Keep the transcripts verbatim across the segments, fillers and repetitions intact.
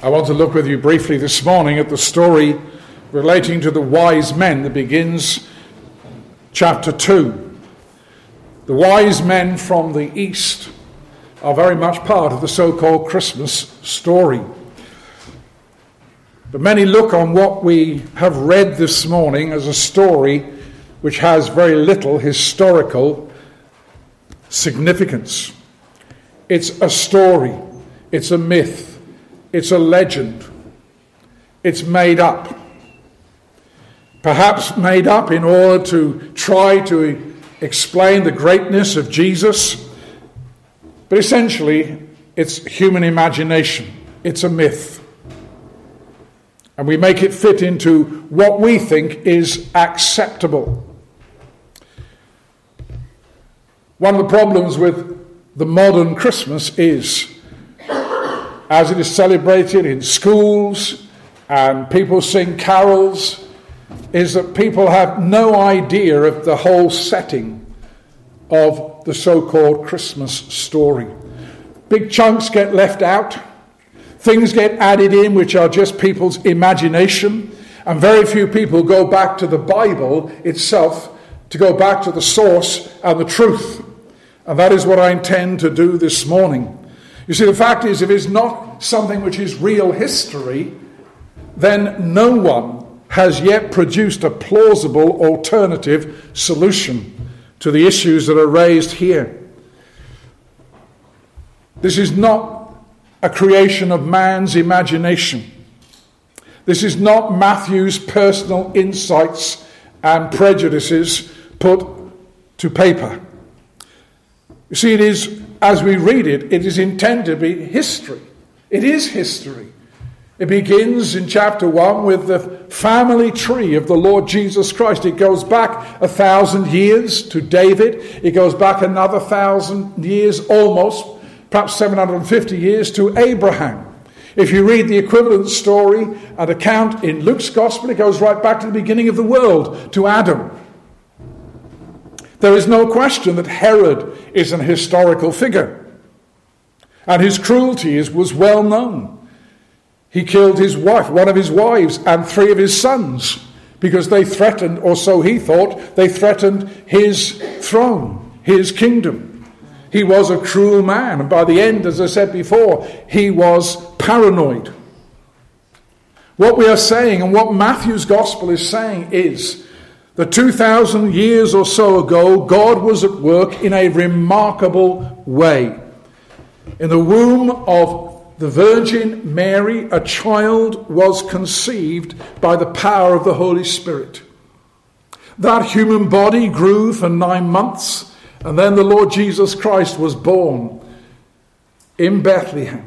I want to look with you briefly this morning at the story relating to the wise men that begins chapter two. The wise men from the east are very much part of the so-called Christmas story. But many look on what we have read this morning as a story which has very little historical significance. It's a story, it's a myth, it's a legend, it's made up. Perhaps made up in order to try to explain the greatness of Jesus, but essentially it's human imagination, it's a myth. And we make it fit into what we think is acceptable. One of the problems with the modern Christmas is, as it is celebrated in schools and people sing carols, is that people have no idea of the whole setting of the so-called Christmas story. Big chunks get left out. Things get added in which are just people's imagination, and very few people go back to the Bible itself to go back to the source and the truth. And that is what I intend to do this morning. You see, the fact is, if it's not something which is real history, then no one has yet produced a plausible alternative solution to the issues that are raised here. This is not a creation of man's imagination. This is not Matthew's personal insights and prejudices put to paper. You see, it is, as we read it, it is intended to be history. It is history. It begins in chapter one with the family tree of the Lord Jesus Christ. It goes back a thousand years to David. It goes back another thousand years almost, perhaps seven hundred fifty years to Abraham. If you read the equivalent story and account in Luke's Gospel, it goes right back to the beginning of the world, to Adam. There is no question that Herod is an historical figure, and his cruelty is, was well known. He killed his wife, one of his wives, and three of his sons, because they threatened, or so he thought, they threatened his throne, his kingdom. He was a cruel man, and by the end, as I said before, he was paranoid. What we are saying, and what Matthew's Gospel is saying, is that two thousand years or so ago, God was at work in a remarkable way. In the womb of the Virgin Mary, a child was conceived by the power of the Holy Spirit. That human body grew for nine months, and then the Lord Jesus Christ was born in Bethlehem.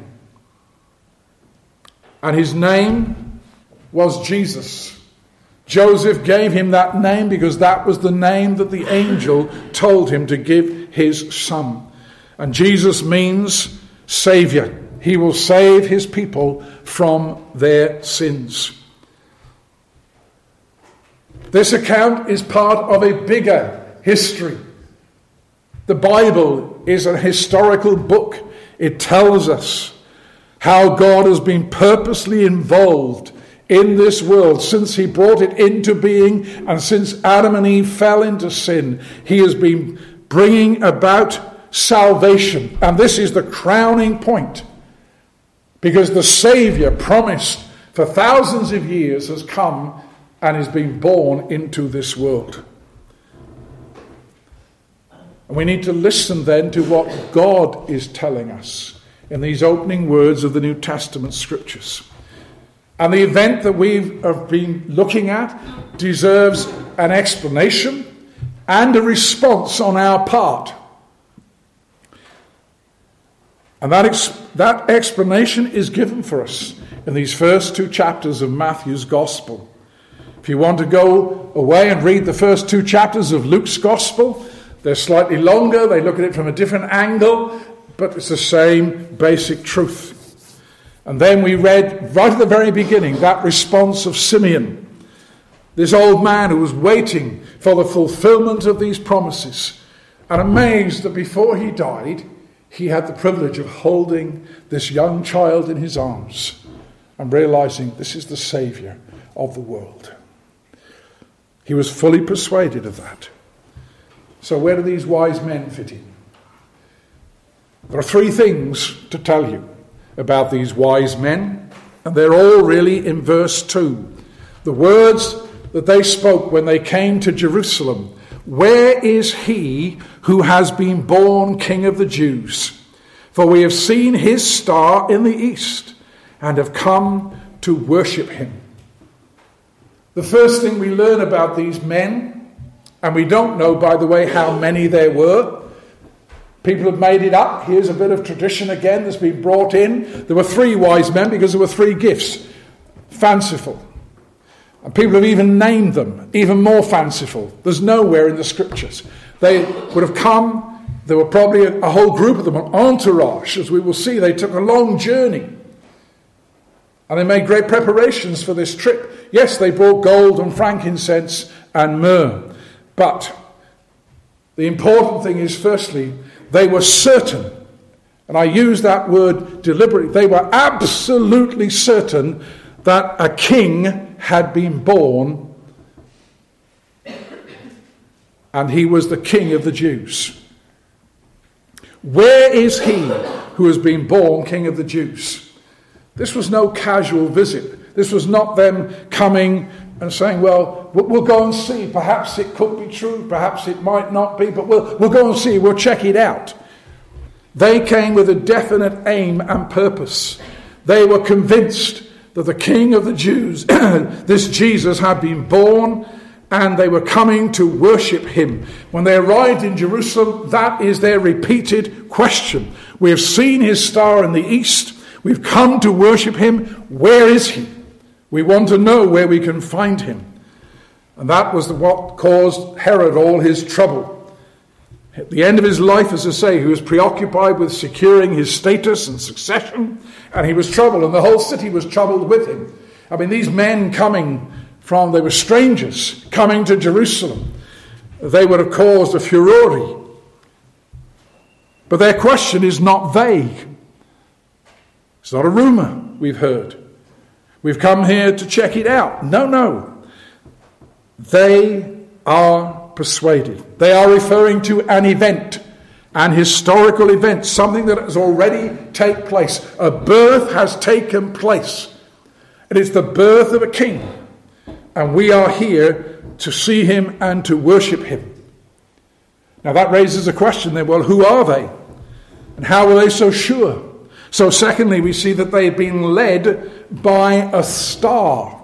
And his name was Jesus. Joseph gave him that name because that was the name that the angel told him to give his son. And Jesus means Saviour. He will save his people from their sins. This account is part of a bigger history. The Bible is a historical book. It tells us how God has been purposely involved in this world since he brought it into being, and since Adam and Eve fell into sin. He has been bringing about salvation, and this is the crowning point, because the Saviour promised for thousands of years has come and is being born into this world. And we need to listen then to what God is telling us in these opening words of the New Testament scriptures. And the event that we have been looking at deserves an explanation and a response on our part. And that, ex- that explanation is given for us in these first two chapters of Matthew's Gospel. If you want to go away and read the first two chapters of Luke's Gospel, they're slightly longer, they look at it from a different angle, but it's the same basic truth. And then we read right at the very beginning that response of Simeon, this old man who was waiting for the fulfillment of these promises, and amazed that before he died, he had the privilege of holding this young child in his arms and realizing this is the Saviour of the world. He was fully persuaded of that. So where do these wise men fit in? There are three things to tell you about these wise men, and they're all really in verse two. The words that they spoke when they came to Jerusalem. Where is he who has been born King of the Jews? For we have seen his star in the east and have come to worship him. The first thing we learn about these men, and we don't know, by the way, how many there were. People have made it up. Here's a bit of tradition again that's been brought in. There were three wise men because there were three gifts. Fanciful. And people have even named them, even more fanciful. There's nowhere in the scriptures. They would have come, there were probably a, a whole group of them, an entourage, as we will see. They took a long journey. And they made great preparations for this trip. Yes, they brought gold and frankincense and myrrh. But the important thing is, firstly, they were certain, and I use that word deliberately, they were absolutely certain that a king had been born, and he was the King of the Jews. Where is he who has been born King of the Jews? This was no casual visit. This was not them coming and saying, well, we'll go and see. Perhaps it could be true, perhaps it might not be, but we'll, we'll go and see, we'll check it out. They came with a definite aim and purpose. They were convinced that the King of the Jews, this Jesus, had been born, and they were coming to worship him. When they arrived in Jerusalem, that is their repeated question. We have seen his star in the east. We've come to worship him. Where is he? We want to know where we can find him. And that was what caused Herod all his trouble. At the end of his life, as I say, he was preoccupied with securing his status and succession, and he was troubled, and the whole city was troubled with him. I mean, these men coming from, they were strangers, coming to Jerusalem. They would have caused a furore. But their question is not vague. It's not a rumor we've heard. We've come here to check it out. No, no. They are persuaded. They are referring to an event, an historical event, something that has already taken place. A birth has taken place. It is the birth of a king. And we are here to see him and to worship him. Now that raises a question then, well, who are they? And how were they so sure? So secondly, we see that they had been led by a star.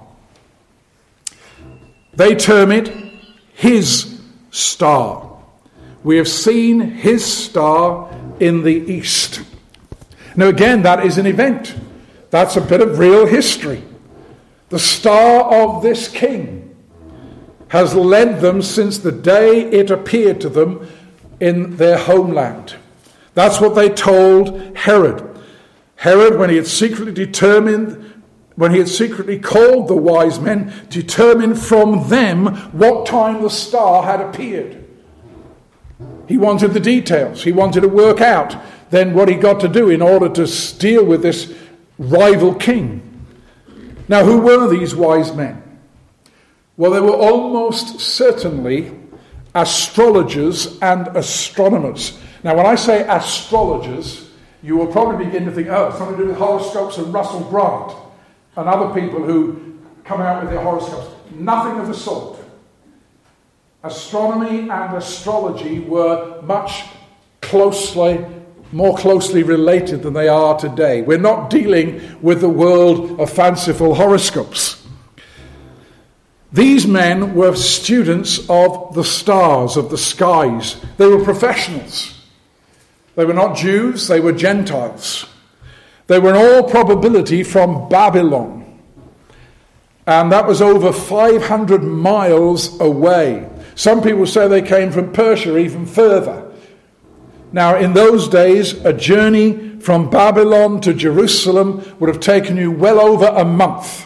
They term it his star. We have seen his star in the east. Now again, that is an event. That's a bit of real history. The star of this king has led them since the day it appeared to them in their homeland. That's what they told Herod. Herod, when he had secretly determined, when he had secretly called the wise men, determined from them what time the star had appeared. He wanted the details. He wanted to work out then what he got to do in order to deal with this rival king. Now, who were these wise men? Well, they were almost certainly astrologers and astronomers. Now, when I say astrologers, you will probably begin to think, oh, it's something to do with horoscopes and Russell Brand and other people who come out with their horoscopes. Nothing of the sort. Astronomy and astrology were much closely, more closely related than they are today. We're not dealing with the world of fanciful horoscopes. These men were students of the stars, of the skies. They were professionals. They were not Jews, they were Gentiles. They were in all probability from Babylon. And that was over five hundred miles away. Some people say they came from Persia, even further. Now, in those days, a journey from Babylon to Jerusalem would have taken you well over a month.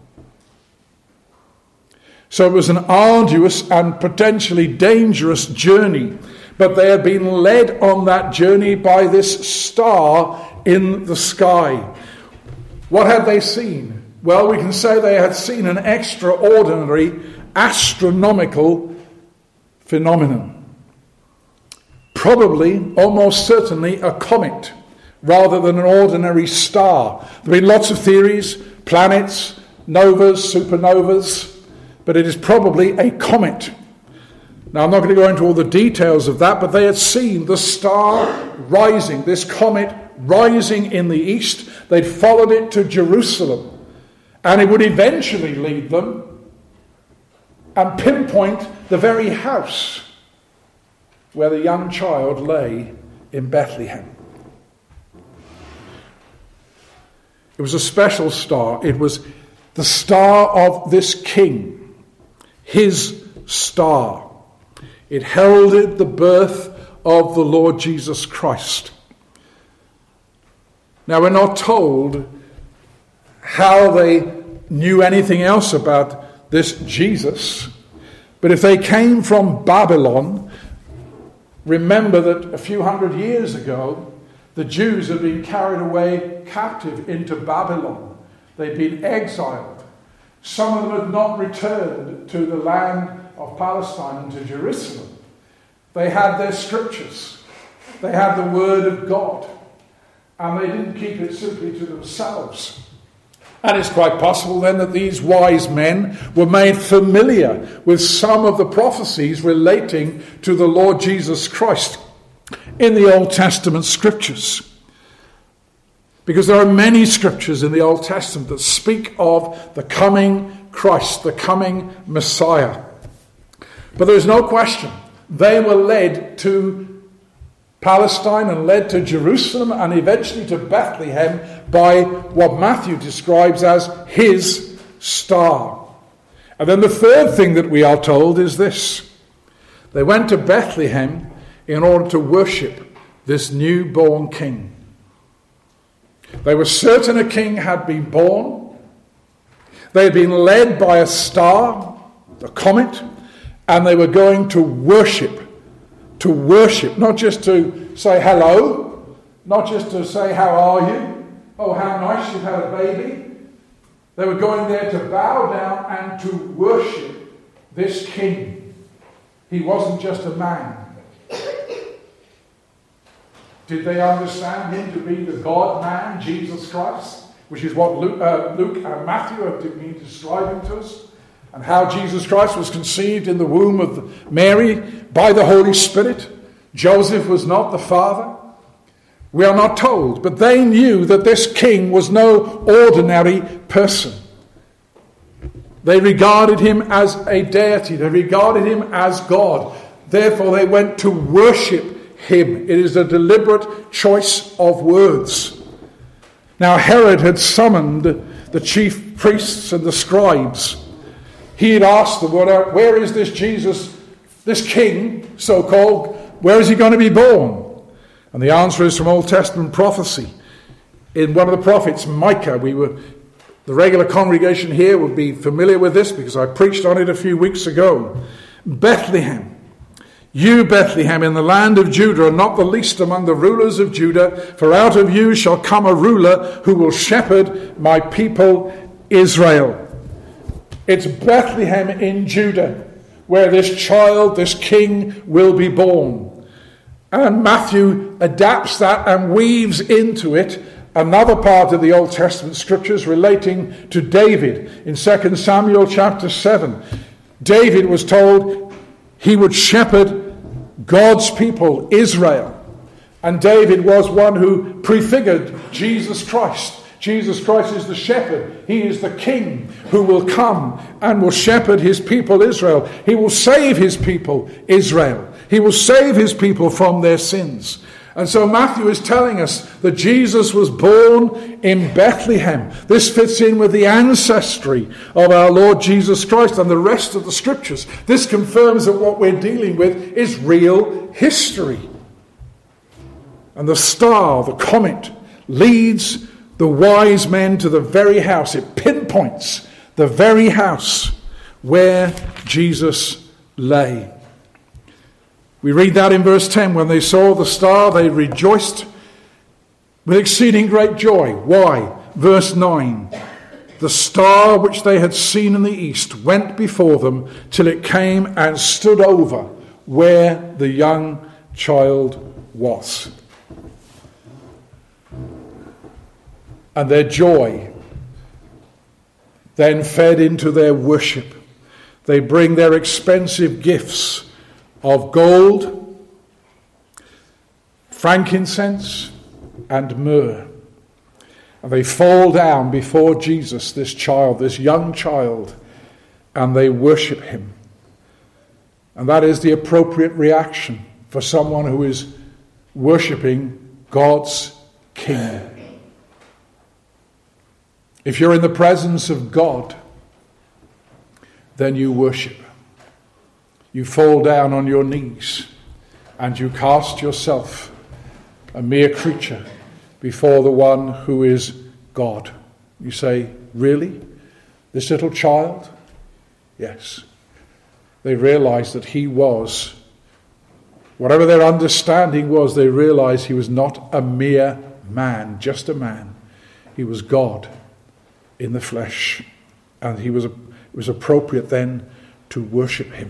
So it was an arduous and potentially dangerous journey. But they had been led on that journey by this star in the sky. What had they seen? Well, we can say they had seen an extraordinary astronomical phenomenon. Probably, almost certainly, a comet rather than an ordinary star. There have been lots of theories, planets, novas, supernovas, but it is probably a comet. Now, I'm not going to go into all the details of that, but they had seen the star rising, this comet rising in the east. They'd followed it to Jerusalem, and it would eventually lead them and pinpoint the very house where the young child lay in Bethlehem. It was a special star. It was the star of this king, his star. It heralded the birth of the Lord Jesus Christ. Now, we're not told how they knew anything else about this Jesus, but if they came from Babylon, remember that a few hundred years ago, the Jews had been carried away captive into Babylon. They'd been exiled. Some of them had not returned to the land of Palestine and to Jerusalem. They had their scriptures. They had the word of God. And they didn't keep it simply to themselves. And it's quite possible then that these wise men were made familiar with some of the prophecies relating to the Lord Jesus Christ in the Old Testament scriptures. Because there are many scriptures in the Old Testament that speak of the coming Christ, the coming Messiah. But there's no question, they were led to Palestine and led to Jerusalem and eventually to Bethlehem by what Matthew describes as his star. And then the third thing that we are told is this. They went to Bethlehem in order to worship this newborn king. They were certain a king had been born. They had been led by a star, a comet, and they were going to worship. To worship, not just to say hello, not just to say how are you, oh how nice you've had a baby. They were going there to bow down and to worship this king. He wasn't just a man. Did they understand him to be the God-man, Jesus Christ? Which is what Luke, uh, Luke and Matthew have been describing to us. And how Jesus Christ was conceived in the womb of Mary by the Holy Spirit. Joseph was not the father. We are not told. But they knew that this king was no ordinary person. They regarded him as a deity. They regarded him as God. Therefore they went to worship him. It is a deliberate choice of words. Now Herod had summoned the chief priests and the scribes. He had asked them, where is this Jesus, this king, so-called, where is he going to be born? And the answer is from Old Testament prophecy. In one of the prophets, Micah, we were, the regular congregation here would be familiar with this because I preached on it a few weeks ago. Bethlehem. You, Bethlehem, in the land of Judah, are not the least among the rulers of Judah, for out of you shall come a ruler who will shepherd my people Israel. It's Bethlehem in Judah, where this child, this king, will be born. And Matthew adapts that and weaves into it another part of the Old Testament scriptures relating to David. In Second Samuel chapter seven, David was told he would shepherd God's people, Israel. And David was one who prefigured Jesus Christ. Jesus Christ is the shepherd. He is the king who will come and will shepherd his people Israel. He will save his people Israel. He will save his people from their sins. And so Matthew is telling us that Jesus was born in Bethlehem. This fits in with the ancestry of our Lord Jesus Christ and the rest of the scriptures. This confirms that what we're dealing with is real history. And the star, the comet, leads the wise men to the very house. It pinpoints the very house where Jesus lay. We read that in verse ten. When they saw the star, they rejoiced with exceeding great joy. Why? Verse nine. the star which they had seen in the east went before them till it came and stood over where the young child was. And their joy then fed into their worship. They bring their expensive gifts of gold, frankincense, and myrrh. And they fall down before Jesus, this child, this young child, and they worship him. And that is the appropriate reaction for someone who is worshipping God's King. If you're in the presence of God, then you worship. You fall down on your knees and you cast yourself, a mere creature, before the one who is God. You say, really? This little child? Yes. They realized that he was, whatever their understanding was, they realized he was not a mere man, just a man. He was God in the flesh. And he was, it was appropriate then to worship him.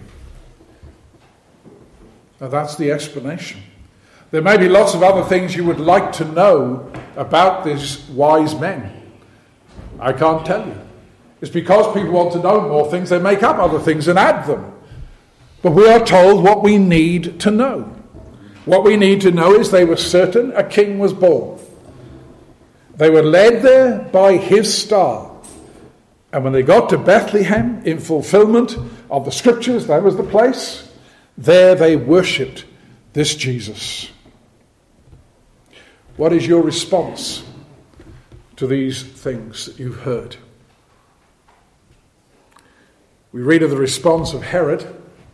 Now that's the explanation. There may be lots of other things you would like to know about these wise men. I can't tell you. It's because people want to know more things, they make up other things and add them. But we are told what we need to know. What we need to know is they were certain a king was born. They were led there by his star. And when they got to Bethlehem, in fulfillment of the scriptures, that was the place, there they worshipped this Jesus. What is your response to these things that you've heard? We read of the response of Herod.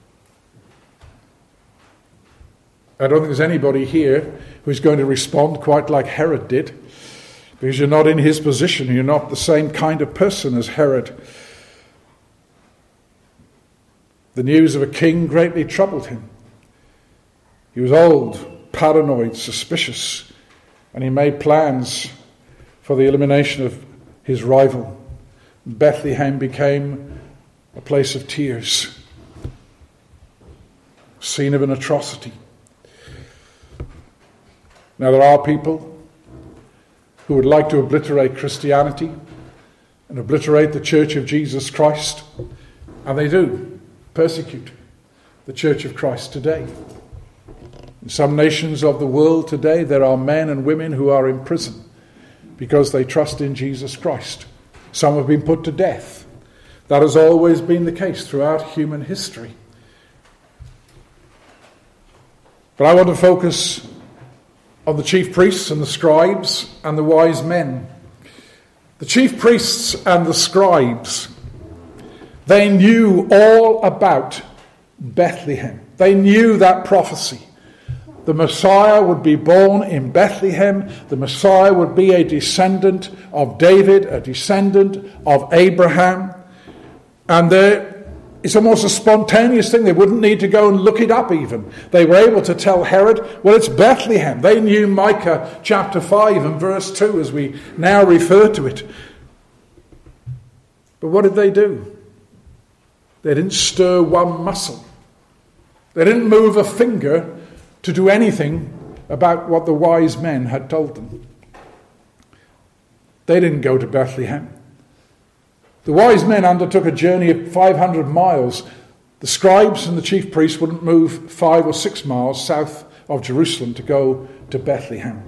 I don't think there's anybody here who's going to respond quite like Herod did, because you're not in his position. You're not the same kind of person as Herod. The news of a king greatly troubled him. He was old, paranoid, suspicious, and he made plans for the elimination of his rival. Bethlehem became a place of tears, a scene of an atrocity. Now there are people who would like to obliterate Christianity and obliterate the Church of Jesus Christ, and they do persecute the Church of Christ today. In some nations of the world today, there are men and women who are in prison because they trust in Jesus Christ. Some have been put to death. That has always been the case throughout human history. But I want to focus on the chief priests and the scribes and the wise men. The chief priests and the scribes, they knew all about Bethlehem. They knew that prophecy. The Messiah would be born in Bethlehem. The Messiah would be a descendant of David, a descendant of Abraham. And there, it's almost a spontaneous thing. They wouldn't need to go and look it up even. They were able to tell Herod, well, it's Bethlehem. They knew Micah chapter five and verse two as we now refer to it. But what did they do? They didn't stir one muscle. They didn't move a finger to do anything about what the wise men had told them. They didn't go to Bethlehem. The wise men undertook a journey of five hundred miles. The scribes and the chief priests wouldn't move five or six miles south of Jerusalem to go to Bethlehem.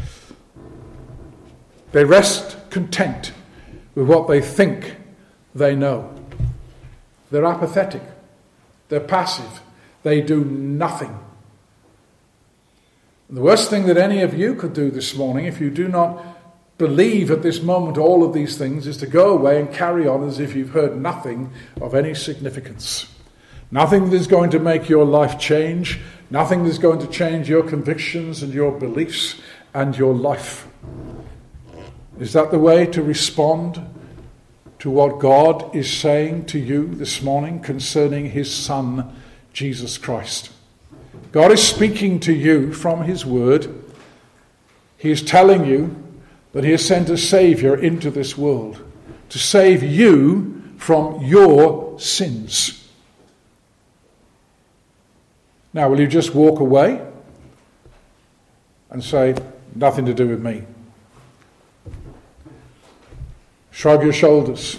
They rest content with what they think they know. They're apathetic. They're passive. They do nothing. And the worst thing that any of you could do this morning, if you do not believe at this moment all of these things, is to go away and carry on as if you've heard nothing of any significance. Nothing that is going to make your life change. Nothing that is going to change your convictions and your beliefs and your life. Is that the way to respond to what God is saying to you this morning concerning his Son, Jesus Christ? God is speaking to you from his word. He is telling you that he has sent a Saviour into this world to save you from your sins. Now, will you just walk away and say, nothing to do with me? Shrug your shoulders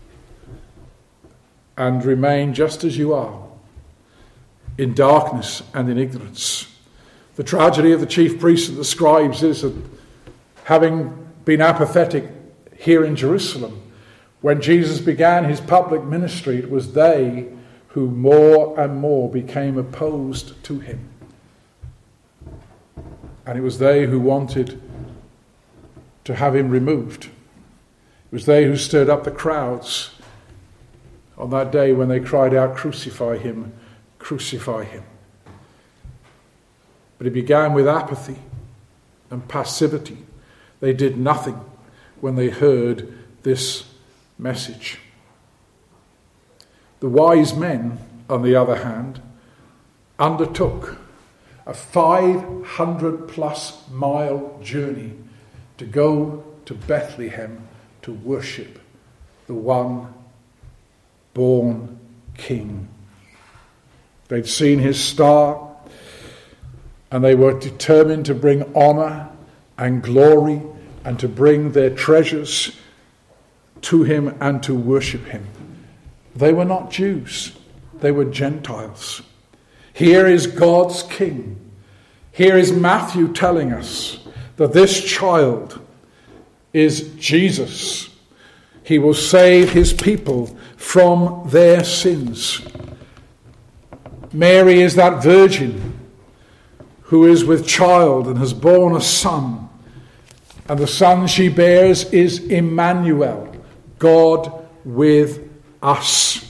and remain just as you are, in darkness and in ignorance. The tragedy of the chief priests and the scribes is that, having been apathetic here in Jerusalem, when Jesus began his public ministry, it was they who more and more became opposed to him. And it was they who wanted to have him removed. It was they who stirred up the crowds on that day when they cried out, "Crucify him, crucify him." But it began with apathy and passivity. They did nothing when they heard this message. The wise men, on the other hand, undertook a five hundred plus mile journey to go to Bethlehem to worship the one born King. They'd seen his star, and they were determined to bring honor and glory and to bring their treasures to him and to worship him. They were not Jews. They were Gentiles. Here is God's King. Here is Matthew telling us that this child is Jesus. He will save his people from their sins. Mary is that virgin who is with child and has borne a son. And the son she bears is Emmanuel, God with us.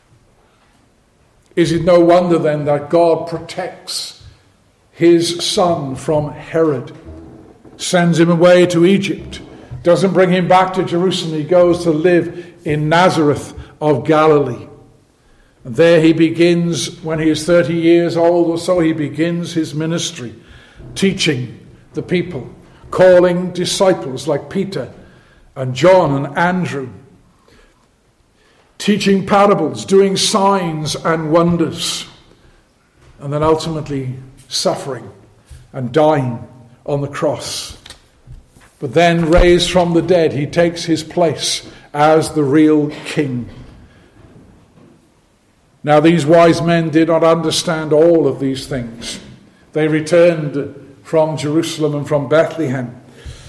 Is it no wonder then that God protects his son from Herod, sends him away to Egypt, doesn't bring him back to Jerusalem. He goes to live in Nazareth of Galilee. And there he begins, when he is thirty years old or so, he begins his ministry, teaching the people, calling disciples like Peter and John and Andrew, teaching parables, doing signs and wonders, and then ultimately suffering and dying on the cross. But then, raised from the dead, he takes his place as the real King. Now, these wise men did not understand all of these things. They returned from Jerusalem and from Bethlehem.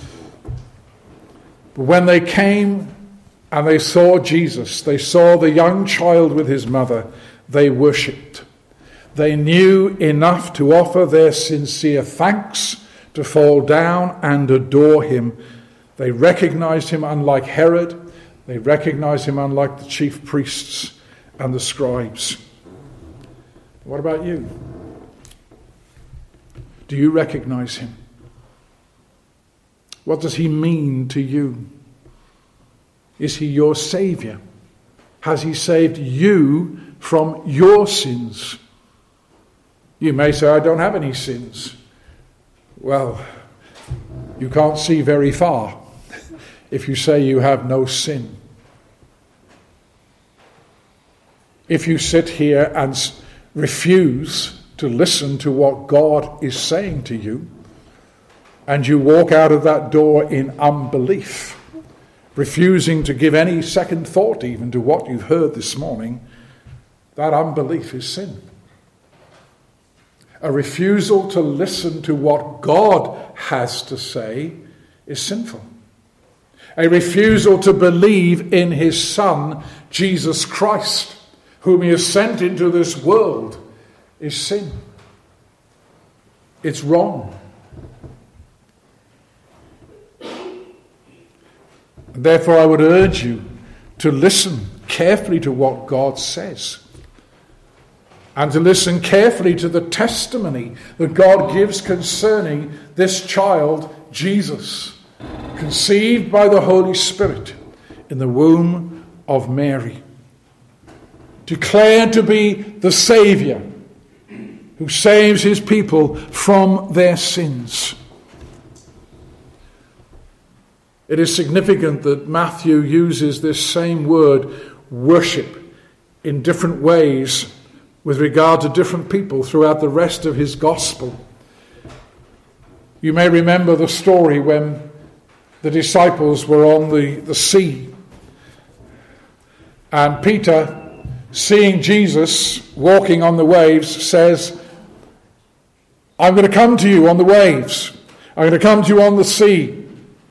But when they came and they saw Jesus, they saw the young child with his mother, they worshipped. They knew enough to offer their sincere thanks, to fall down and adore him. They recognized him unlike Herod. They recognized him unlike the chief priests and the scribes. What about you? Do you recognize him? What does he mean to you? Is he your Savior? Has he saved you from your sins? You may say, I don't have any sins. Well, you can't see very far if you say you have no sin. If you sit here and refuse to listen to what God is saying to you, and you walk out of that door in unbelief, refusing to give any second thought even to what you've heard this morning, that unbelief is sin. A refusal to listen to what God has to say is sinful. A refusal to believe in his Son, Jesus Christ, whom he has sent into this world, is sin. It's wrong. Therefore, I would urge you to listen carefully to what God says, and to listen carefully to the testimony that God gives concerning this child, Jesus, conceived by the Holy Spirit in the womb of Mary, declared to be the Saviour who saves his people from their sins. It is significant that Matthew uses this same word, worship, in different ways with regard to different people throughout the rest of his gospel. You may remember the story when the disciples were on the, the sea, and Peter, seeing Jesus walking on the waves, says, I'm going to come to you on the waves. I'm going to come to you on the sea.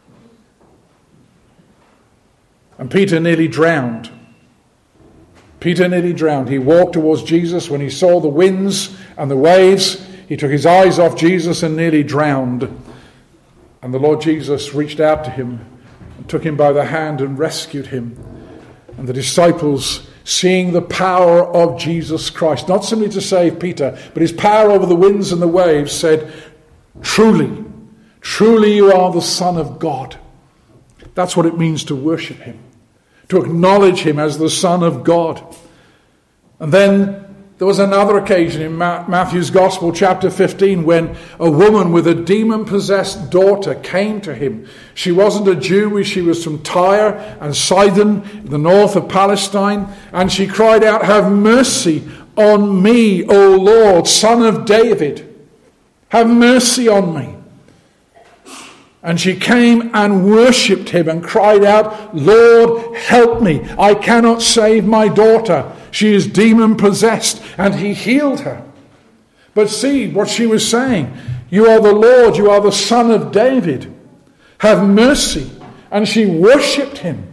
And Peter nearly drowned. Peter nearly drowned. He walked towards Jesus. When he saw the winds and the waves, he took his eyes off Jesus and nearly drowned. And the Lord Jesus reached out to him and took him by the hand and rescued him. And the disciples, seeing the power of Jesus Christ, not simply to save Peter, but his power over the winds and the waves, said, Truly, truly you are the Son of God. That's what it means to worship him, to acknowledge him as the Son of God. And then there was another occasion in Matthew's Gospel, chapter fifteen, when a woman with a demon-possessed daughter came to him. She wasn't a Jew, she was from Tyre and Sidon, in the north of Palestine, and she cried out, Have mercy on me, O Lord, Son of David. Have mercy on me. And she came and worshipped him and cried out, Lord, help me. I cannot save my daughter. She is demon-possessed. And he healed her. But see what she was saying. You are the Lord. You are the Son of David. Have mercy. And she worshipped him.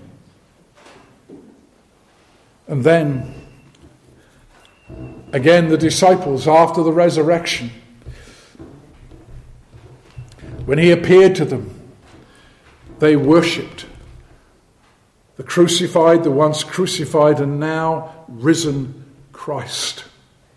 And then, again, the disciples, after the resurrection, when he appeared to them, they worshipped the crucified, the once crucified and now risen Christ.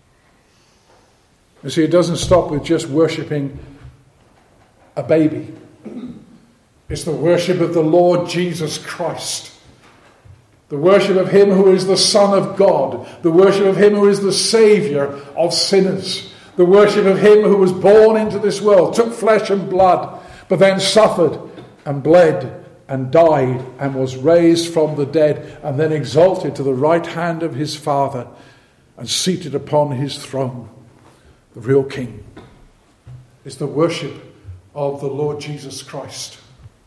You see, it doesn't stop with just worshipping a baby. It's the worship of the Lord Jesus Christ. The worship of him who is the Son of God. The worship of him who is the Saviour of sinners. The worship of him who was born into this world, took flesh and blood, but then suffered and bled and died and was raised from the dead and then exalted to the right hand of his Father and seated upon his throne. The real King is the worship of the Lord Jesus Christ.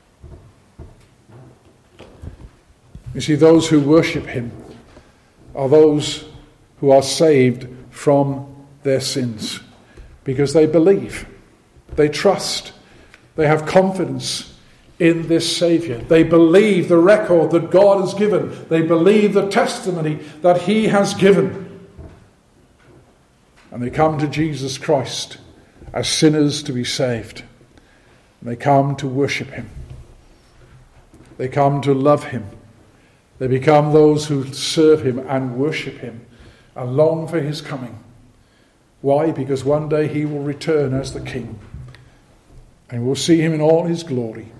You see, those who worship him are those who are saved from their sins, because they believe, they trust, they have confidence in this Saviour. They believe the record that God has given. They believe the testimony that he has given. And they come to Jesus Christ as sinners to be saved. And they come to worship him. They come to love him. They become those who serve him and worship him and long for his coming. Why? Because one day he will return as the King. And we'll see him in all his glory.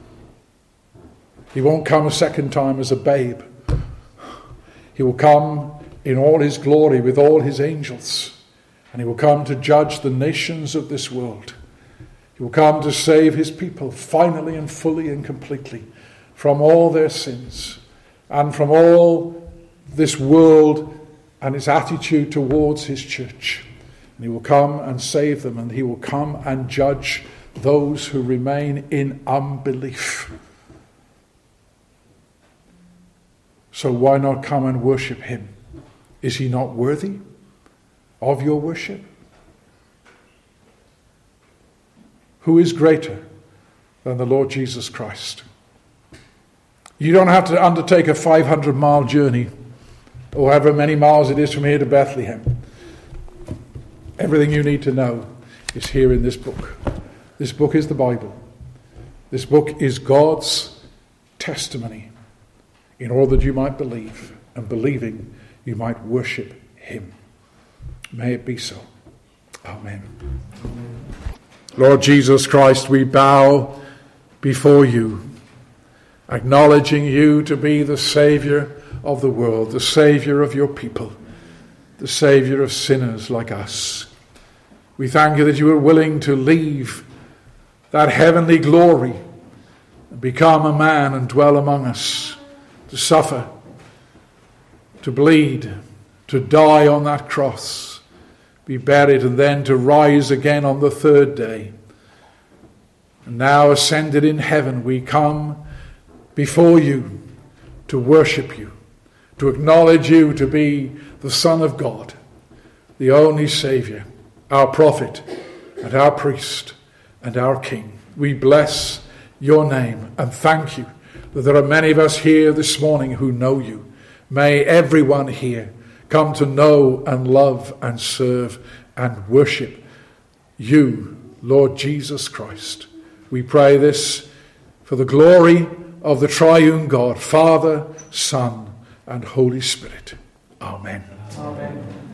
He won't come a second time as a babe. He will come in all his glory with all his angels. And he will come to judge the nations of this world. He will come to save his people finally and fully and completely from all their sins and from all this world and its attitude towards his church. And he will come and save them, and he will come and judge those who remain in unbelief. So why not come and worship him? Is he not worthy of your worship? Who is greater than the Lord Jesus Christ? You don't have to undertake a five hundred mile journey, or however many miles it is from here to Bethlehem. Everything you need to know is here in this book. This book is the Bible. This book is God's testimony in order that you might believe, and believing you might worship him. May it be so. Amen. Lord Jesus Christ, we bow before you, acknowledging you to be the Saviour of the world, the Saviour of your people, the Saviour of sinners like us. We thank you that you were willing to leave that heavenly glory and become a man and dwell among us, to suffer, to bleed, to die on that cross, be buried, and then to rise again on the third day. And now ascended in heaven, we come before you to worship you, to acknowledge you to be the Son of God, the only Saviour, our prophet and our priest and our King. We bless your name and thank you that there are many of us here this morning who know you. May everyone here come to know and love and serve and worship you, Lord Jesus Christ. We pray this for the glory of the triune God, Father, Son, and Holy Spirit. Amen. Amen.